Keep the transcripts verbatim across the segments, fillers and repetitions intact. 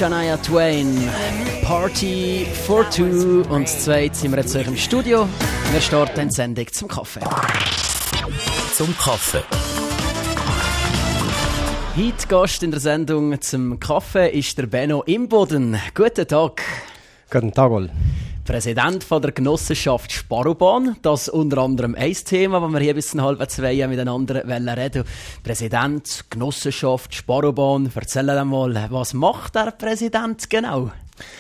Shania Twain, Party for Two. Und das zweite sind wir jetzt im Studio. Wir starten die Sendung zum Kaffee. Zum Kaffee. Heute Gast in der Sendung zum Kaffee ist der Benno Imboden. Guten Tag. Guten Tag, Ol. Präsident von der Genossenschaft Sparobahn. Das unter anderem ein Thema, das wir hier bis halb zwei miteinander reden wollen. Präsident, Genossenschaft Sparobahn. Erzähl mal, was macht der Präsident genau?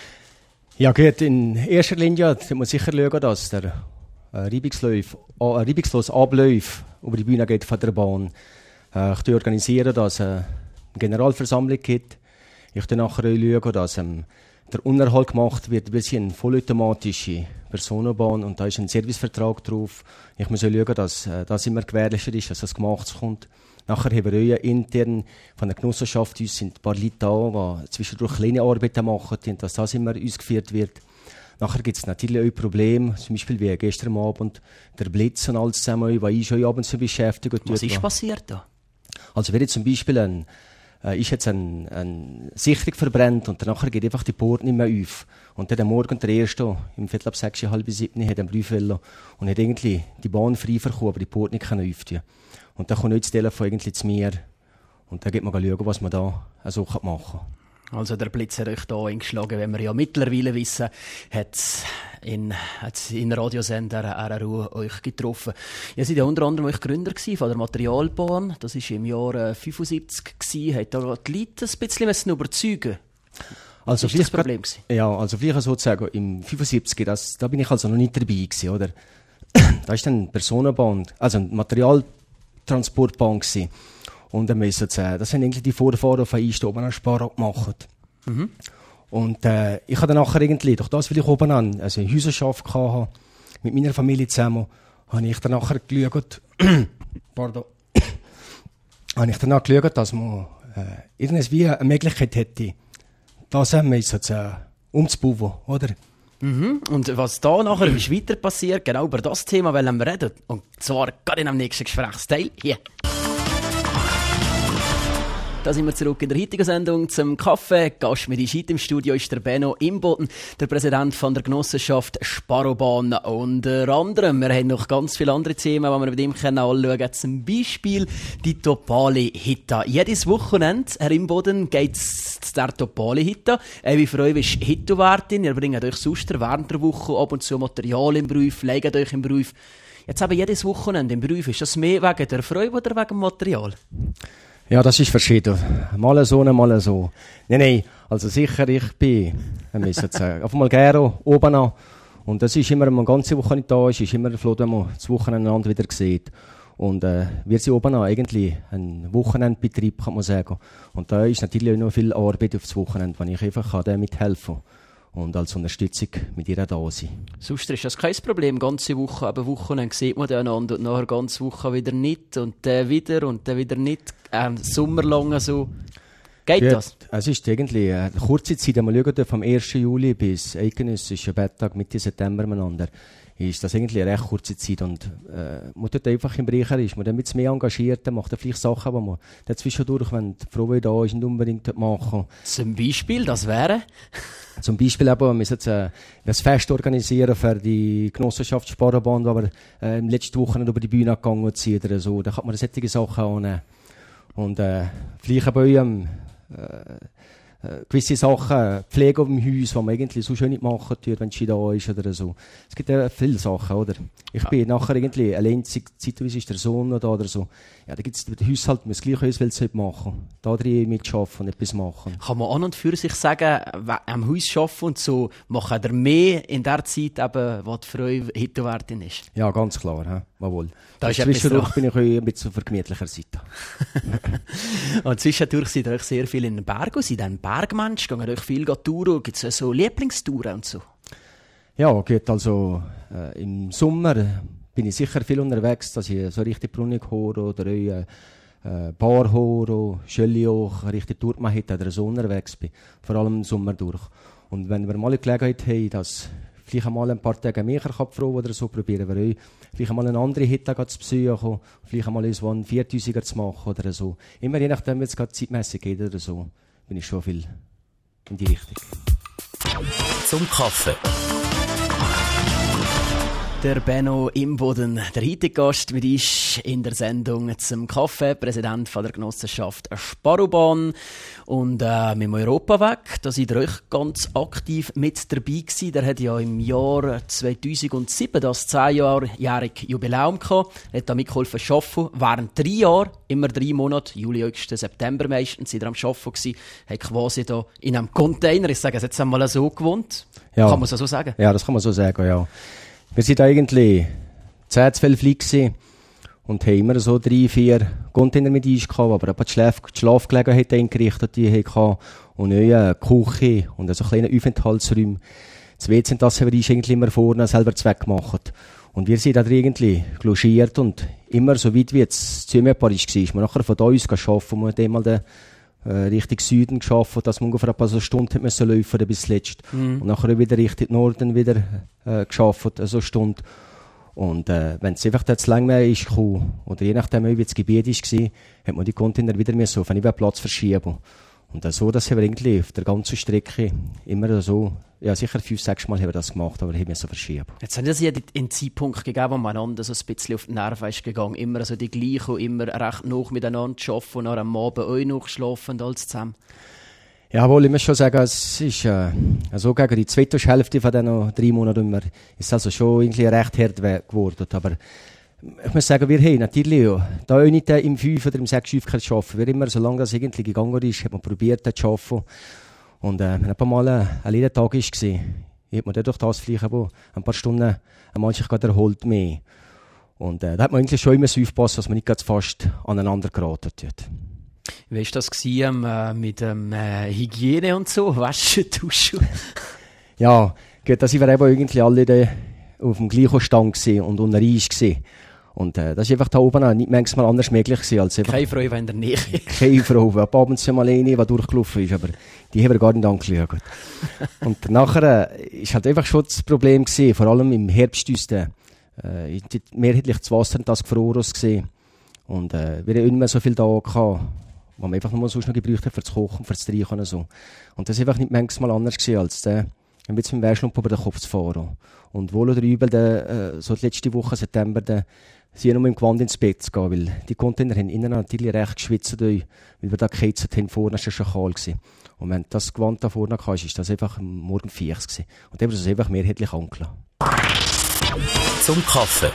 Ja, gut, in erster Linie muss man sicher schauen, dass der äh, reibungslos, äh, reibungslos Ablauf über die Bühne geht von der Bahn. Äh, ich organisiere, dass es äh, eine Generalversammlung gibt. Ich schaue nachher schauen, dass ähm, der Unterhalt gemacht wird, wie eine vollautomatische Personenbahn, und da ist ein Servicevertrag drauf. Ich muss auch schauen, dass äh, das immer gewährleistet ist, dass das gemacht kommt. Nachher haben wir auch intern von der Genossenschaft, uns sind ein paar Leute da, die zwischendurch kleine Arbeiten machen, und dass das immer ausgeführt wird. Nachher gibt es natürlich auch Probleme, zum Beispiel wie gestern Abend der Blitz und alles zusammen, was ich schon abends so beschäftigt. Was ist passiert da? Also wenn jetzt zum Beispiel ein Äh, ist jetzt eine ein Sicherung verbrennt und danach geht einfach die Port nicht mehr auf. Und dann am Morgen der Erste, im Viertel ab sechs, halb sieben, hat einen Brief wollen und hat irgendwie die Bahn frei verkauft, aber die Port nicht öffnen. Und dann kommt jetzt das Telefon irgendwie zu mir und dann geht man schauen, was man da also machen kann. Also der Blitz hat euch hier eingeschlagen, wenn wir ja mittlerweile wissen, hat in, in Radiosender R R U euch getroffen. Ihr seid ja unter anderem euch Gründer von der Materialbahn. Das war im Jahr fünfundsiebzig. Hat da die Leute ein bisschen müssen überzeugen? Also was war das Problem? Grad, ja, also vielleicht sozusagen im fünfundsiebzig, das, da bin ich also noch nicht dabei gewesen, oder? Da ist dann eine Personenbahn, also eine Materialtransportbahn gewesen. Und dann müssen sie, das haben eigentlich die Vorfahren von uns oben an Sparab gemacht. Mhm. Und äh, ich habe dann nachher irgendwie, durch das, weil ich oben an, also eine Häuserschaft hatte, mit meiner Familie zusammen, habe ich dann nachher geschaut, pardon, habe ich dann nachher geschaut, dass man äh, irgendwie eine Möglichkeit hätte, das äh, umzubauen, oder? Mhm. Und was da nachher ist weiter passiert, genau über das Thema wollen wir reden. Und zwar gerade in dem nächsten Gesprächsteil hier. Da sind wir zurück in der heutigen Sendung zum Kaffee. Gast mit uns heute im Studio ist der Benno Imboden, der Präsident von der Genossenschaft Sparobahn. Unter anderem, wir haben noch ganz viele andere Themen, die wir mit ihm anschauen können. Zum Beispiel die Topali-Hitta. Jedes Wochenende, Herr Imboden, geht es zu der Topali-Hitta. Wie für euch ist Hitto-Wärtin. Ihr bringt euch sonst während der Woche ab und zu Material im Beruf, legt euch im Beruf. Jetzt aber jedes Wochenende im Beruf. Ist das mehr wegen der Freude oder wegen dem Material? Ja, das ist verschieden. Mal so, mal so. Nein, nein, also sicher, ich bin, wir müssen sagen, auf einmal gerne oben an. Und das ist immer, wenn man eine ganze Woche nicht da ist, ist immer froh, wenn man das Wochenende wieder sieht. Und äh, wir sind oben an, eigentlich ein Wochenendbetrieb, kann man sagen. Und da ist natürlich auch noch viel Arbeit auf das Wochenende, wenn ich einfach kann, damit helfen kann. Und als Unterstützung mit ihr da sein. Sonst ist das kein Problem. Ganze Woche, aber Wochenende sieht man dann und nachher ganze Woche wieder nicht und dann wieder und dann wieder nicht. Ähm, sommerlang so. Geht ja, das? Es ist irgendwie eine kurze Zeit. Wenn wir schauen, vom ersten Juli bis eidgenössischen Betttag Mitte September miteinander, ist das eigentlich eine recht kurze Zeit. Und äh, man tut einfach im Bereich ist, man ist mehr engagiert, macht vielleicht Sachen, die man dazwischendurch, wenn die Frau da ist, nicht unbedingt machen. Zum Beispiel, das wäre? Zum Beispiel eben, wir müssen jetzt äh, ein Fest organisieren für die Genossenschaft Sparobahn, wo wir äh, im letzten Wochenende über die Bühne gegangen sind oder so. Da kann man solche Sachen annehmen. Und äh, vielleicht bei eurem äh, äh, gewisse Sachen, Pflege auf dem Haus, die man eigentlich so schön nicht machen tut, wenn sie da ist oder so. Es gibt ja äh, viele Sachen, oder? Ich bin nachher irgendwie allein, zeitweise ist der Sohn noch da oder so. Ja, da gibt es den Haushalt, man das gleiche Hauswelt machen. Da drin mitarbeiten und etwas machen. Kann man an und für sich sagen, am Haus arbeiten und so, machen ihr mehr in der Zeit, eben, was für euch Hitto-Wärtin ist? Ja, ganz klar, he? Jawohl. Da zwischendurch bin ich ein bisschen auf der gemütlicher Seite. Und zwischendurch seid ihr euch sehr viel in den Bergen, seid ihr ein Bergmensch, geht euch viel touren, gibt es so Lieblingstouren und so? Ja, geht also äh, im Sommer bin ich sicher viel unterwegs, dass ich so richtig Brunnen höre oder äh, Bar höre, Schölli auch, richtig Tour mache oder so unterwegs bin. Vor allem im Sommer durch. Und wenn wir mal die Gelegenheit haben, dass vielleicht einmal ein paar Tage mehr Kapfrau oder so, probieren wir auch, vielleicht einmal eine andere Hitte zu besuchen, vielleicht einmal so einen viertausiger zu machen oder so. Immer je nachdem, wenn es gerade zeitmässig geht oder so, bin ich schon viel in die Richtung. Zum Kaffee. Der Benno Imboden, der heutige Gast mit uns in der Sendung zum Kaffee, Präsident von der Genossenschaft Sparobahn. Und äh, mit dem Europaweg, da seid ihr euch ganz aktiv mit dabei gewesen. Der hat ja im Jahr zweitausendsieben das zehnjährige Jubiläum gehabt. Er hat da mitgeholfen zu arbeiten. Während drei Jahren, immer drei Monate, Juli, August, September meistens, sind ihr am Arbeiten gewesen. Hat quasi da in einem Container, ich sage es jetzt einmal so, gewohnt. Ja. Kann man es so sagen? Ja, das kann man so sagen, ja. Wir waren eigentlich zehn, zwölf Leute und haben immer so drei, vier Container mit uns gehabt, aber ein die, Schlaf- die Schlafgelegenheit eingerichtet, die hatten und eine Küche und so kleine Aufenthaltsräume. Das W C, das haben wir uns eigentlich immer vorne selber zweckgemacht. Und wir sind da irgendwie logiert und immer so weit wie es zumutbar war. Wir nachher von da aus arbeiten, wir haben einmal den äh, Richtung Süden geschafft, dass wir ungefähr ein paar so Stunden müssen laufen bis zuletzt. Mhm. Und nachher wieder Richtung Norden wieder äh, geschafft, so eine Stunde. Und äh, wenn es einfach zu lang mehr ist, oder je nachdem, wie das Gebiet war, hat man die Container wieder mehr so auf einen Platz verschieben. Und äh, so, dass wir eigentlich auf der ganzen Strecke immer so, ja sicher fünf, sechs Mal haben wir das gemacht, aber haben wir so verschieben. Jetzt haben es ja einen Zeitpunkt gegeben, wo man einander so ein bisschen auf die Nerven ist gegangen. Immer so die gleichen, immer recht noch miteinander arbeiten und am Abend auch noch schlafen und alles zusammen. Jawohl, ich muss schon sagen, es ist äh, so gegen die zweite Hälfte von diesen drei Monaten immer, ist also schon irgendwie recht hart geworden. Aber ich muss sagen, wir haben natürlich ja, da auch nicht im fünf oder im sechs Schiff arbeiten. Wir immer, solange das irgendwie gegangen ist, hat man probiert, das zu arbeiten. Und äh, wenn ein paar Mal ein, ein leerer Tag war, hat man dadurch das vielleicht auch ein paar Stunden manchmal gerade erholt mehr. Und äh, da hat man eigentlich schon immer so aufgepasst, dass man nicht ganz fast aneinander geraten tut. Wie war das gewesen, äh, mit ähm, äh, Hygiene und so? Waschen, duschen? Ja, gut, da sind wir eben irgendwie alle da auf dem gleichen Stand und unter Eis gewesen. Und äh, das ist einfach da oben auch nicht manchmal anders möglich gewesen. Als einfach keine Frau war in der Nähe. Keine Frau, ab abends mal eine, die durchgelaufen ist, aber die haben wir gar nicht angeschaut. Und nachher äh, ist halt einfach schon das Problem gewesen, vor allem im Herbst ist äh, mehrheitlich das Wasser und das gefroren gewesen. Und äh, wir haben nicht mehr so viel da gehabt, wo man einfach nur sonst noch gebraucht hat für das Kochen, für das Trinken und so. Und das ist einfach nicht manchmal anders gewesen, als äh, ein bisschen mit dem Wehrschlump über den Kopf zu fahren. Und wohl oder übel, de, äh, so die letzte Woche, September, de, sie nur mit dem Gewand ins Bett zu gehen, weil die Container haben innen natürlich recht geschwitzt, weil wir da geheizt haben, vorne war es schon kalt gewesen. Und wenn das Gewand da vorne kam, ist das einfach am Morgen feucht gewesen. Und dann haben wir es einfach mehrheitlich angelassen. Zum Kaffee.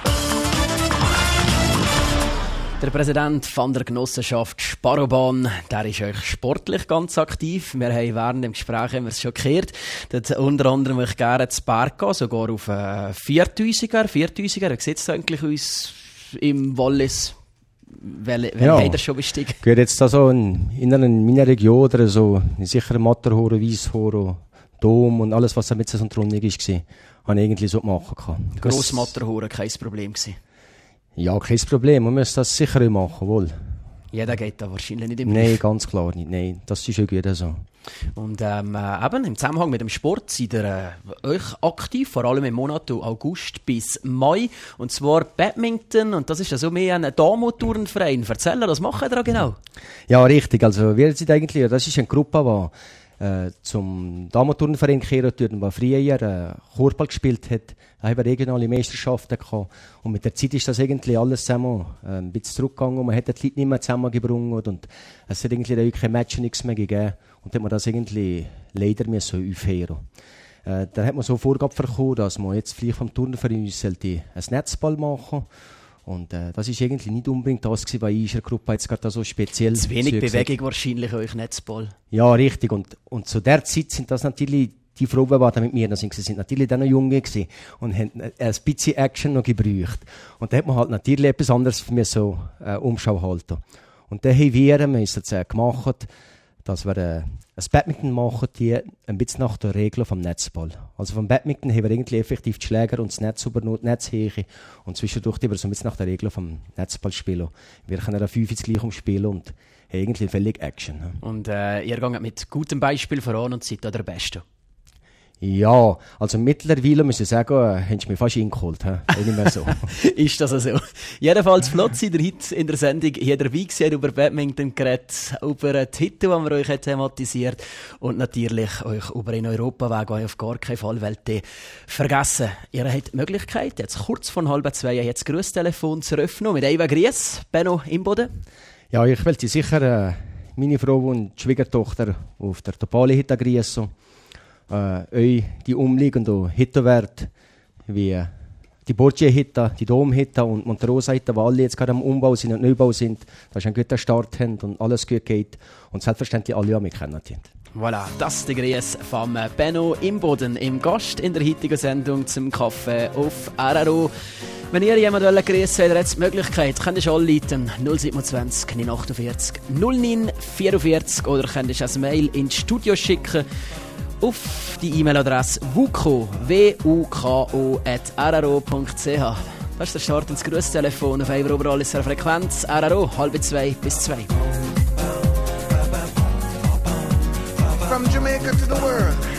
Der Präsident von der Genossenschaft Sparobahn, der ist euch sportlich ganz aktiv. Wir haben während dem Gespräch haben wir es schon gehört, dass unter anderem ich gerne zu Berg gehen, sogar auf äh, viertausiger. viertausiger, wie sieht es eigentlich aus im Wallis? Welche ja. habt ihr schon bestiegen? Geht jetzt da so in, in meiner Region oder so, sicher Matterhorn, Weisshorn, Dom und alles, was da mit so drunter war, habe ich eigentlich so machen können. Grossmatterhorn, kein Problem gewesen. Ja, kein Problem. Man muss das sicher machen, wohl. Jeder geht da wahrscheinlich nicht im Nein, Griff. Ganz klar nicht. Nein, das ist auch gut so. Und ähm, äh, eben, im Zusammenhang mit dem Sport seid ihr äh, euch aktiv, vor allem im Monat August bis Mai. Und zwar Badminton, und das ist ja so mehr ein Damen-Turnverein. Erzähl, was machen ihr da genau? Ja, richtig. Also wir sind eigentlich, das ist eine Gruppe, die Äh, zum Damen-Turnverein gekehrt, der früher äh, Korbball gespielt hat. Da haben wir regionale Meisterschaften gehabt. Und mit der Zeit ist das irgendwie alles zusammen äh, ein bisschen zurückgegangen. Und man hat die Leute nicht mehr zusammengebracht. Und es hat irgendwie kein Match, nichts mehr gegeben. Und dann hat man das irgendwie leider mehr so aufhören. Äh, da hat man so Vorgabe bekommen, dass man jetzt vielleicht vom Turnverein sollte ein Netzball machen. Und äh, das ist irgendwie nicht unbedingt das gewesen, was in unserer Gruppe jetzt gerade so speziell... Zu wenig Bewegung wahrscheinlich, euch Netzball. Ja, richtig. Und, und zu der Zeit sind das natürlich die Frauen, die da mit mir sind, sind natürlich dann noch junge gewesen und haben ein bisschen Action noch gebraucht. Und da hat man halt natürlich etwas anderes für mich so äh, Umschau halten. Und dann haben wir, wir haben es jetzt, äh, gemacht, dass wir äh, ein Badminton machen, die ein bisschen nach der Regel vom Netzball. Also vom Badminton haben wir irgendwie effektiv die Schläger und das Netz über die Netzhöhe und zwischendurch die wir so ein bisschen nach der Regel vom Netzball spielen. Wir können eine fünf ins Gleiche spielen und haben irgendwie völlig Action. Und äh, ihr geht mit gutem Beispiel voran und seid da der Beste? Ja, also mittlerweile muss ich sagen, äh, haben sie mich fast eingeholt. He? Nicht mehr so. Ist das also? Jedenfalls flott seid ihr heute in der Sendung hier dabei gewesen, über Badminton geredet, über den Titel, den wir euch thematisiert und natürlich euch über den Europaweg, den ihr auf gar keinen Fall wollt vergessen. Ihr habt die Möglichkeit, jetzt kurz vor halb zwei jetzt das Grüsstelefon zu öffnen mit Eva Gries, Benno Imboden. Ja, ich wollte sicher äh, meine Frau und die Schwiegertochter auf der Topali-Hitta grüßen. Äh, euch die umliegenden Hittenwerte wie die Borgia-Hitta, die Dom-Hitta und Monterosa-Hitta, die alle jetzt gerade am Umbau sind und Neubau sind, dass sie einen guten Start haben und alles gut geht und selbstverständlich alle an mich kennen. Voilà, das ist der Gruß von Benno Imboden, im Gast in der heutigen Sendung zum Kaffee auf R R O. Wenn ihr jemanden grüßen wollt, habt ihr die Möglichkeit, könnt ihr anrufen null siebenundzwanzig neun achtundvierzig null neun vierundvierzig oder könnt ihr ein Mail ins Studio schicken auf die E-Mail-Adresse wuko, w u k o at r r o punkt c h. Das ist der Start ins Grüßtelefon auf Eber Oberall ist Frequenz R R O, halb zwei bis zwei. From Jamaica to the world.